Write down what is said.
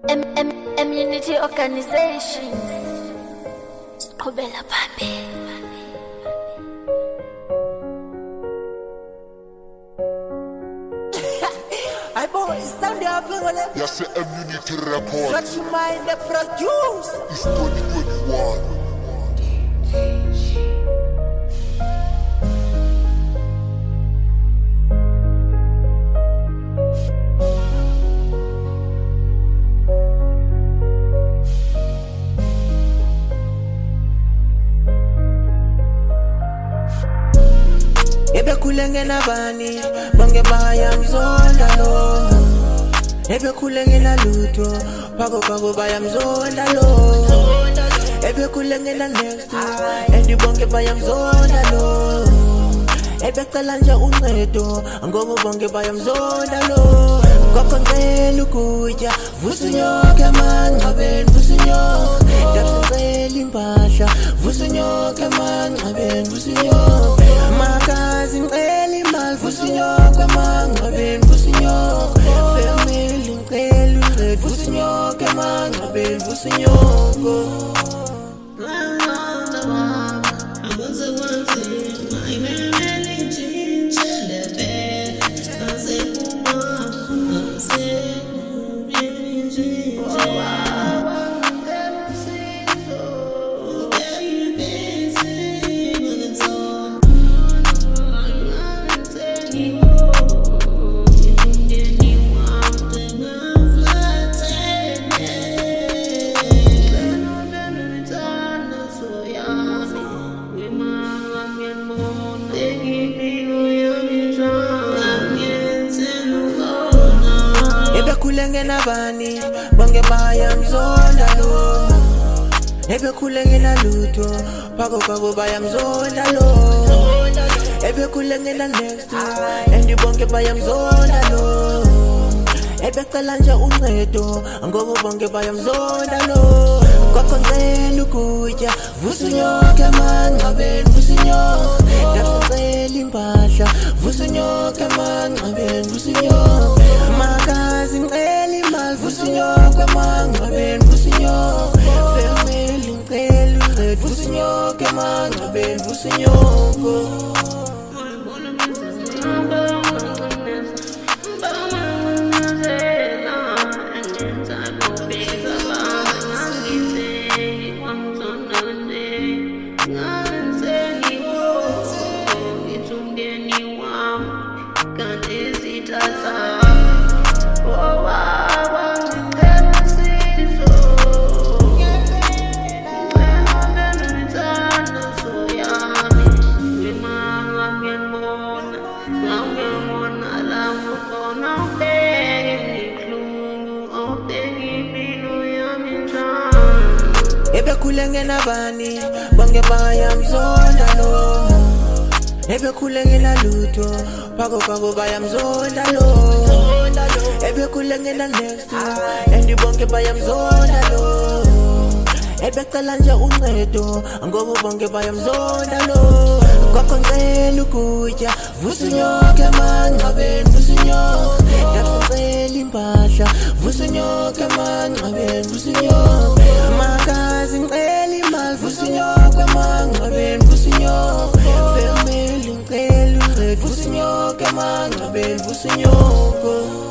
Community organizations. Qhubela phambili. I boy, stand up, Yes, the Immunity Report. Shut your mind, the produce. It's 2021. Ebe kulenge na bani, bonge baya mzonda lo. Ebe kulenge na luto, pago baya mzonda lo. Ebe kulenge na next, endi bonge baya mzonda lo. Ebe kalanja uncedo, ngoku bonge baya mzonda lo. Kokonzela ukutya, vusunyoke manqabeni, vusunyoke. Ndasicela impahla, vusunyoke manqabeni, vusunyoke. Makazi ngicela imali, vusunyoke manqabeni, vusunyoke. Family ngicela uncedo, vusunyoke manqabeni, vusunyoke. Ebe kulenge na bani, bonge baya mzonda lo. Ebe kulenge na luto, pago baya mzonda lo. Ebe kulenge na next, endi bonge baya mzonda lo. Ebe kalanja uncedo, ngoku bonge baya mzonda lo. Kokonzela ukutya, vusunyoke manqabeni, vusunyoke. Ndasicela impahla, vusunyoke manqabeni, vusunyoke. Makazi ngicela imali, vusunyoke manqabeni, vusunyoke. Family ngicela uncedo, vusunyoke manqabeni, vusunyoke. Ebe kulenge na bani, bonge baya mzonda lo. Ebe kulenge na luto, pago baya mzonda lo. Ebe kulenge na next, endi bonge baya mzonda lo. Ebe kalanja uncedo, ngoku bonge baya mzonda lo. Kokonzela ukutya, vusunyoke manqabeni, vusunyoke. Ndasicela impahla, vusunyoke manqabeni, vusunyoke. Makazi ngicela imali, vusunyoke manqabeni, vusunyoke. Family ngicela uncedo, vusunyoke manqabeni, vusunyoke.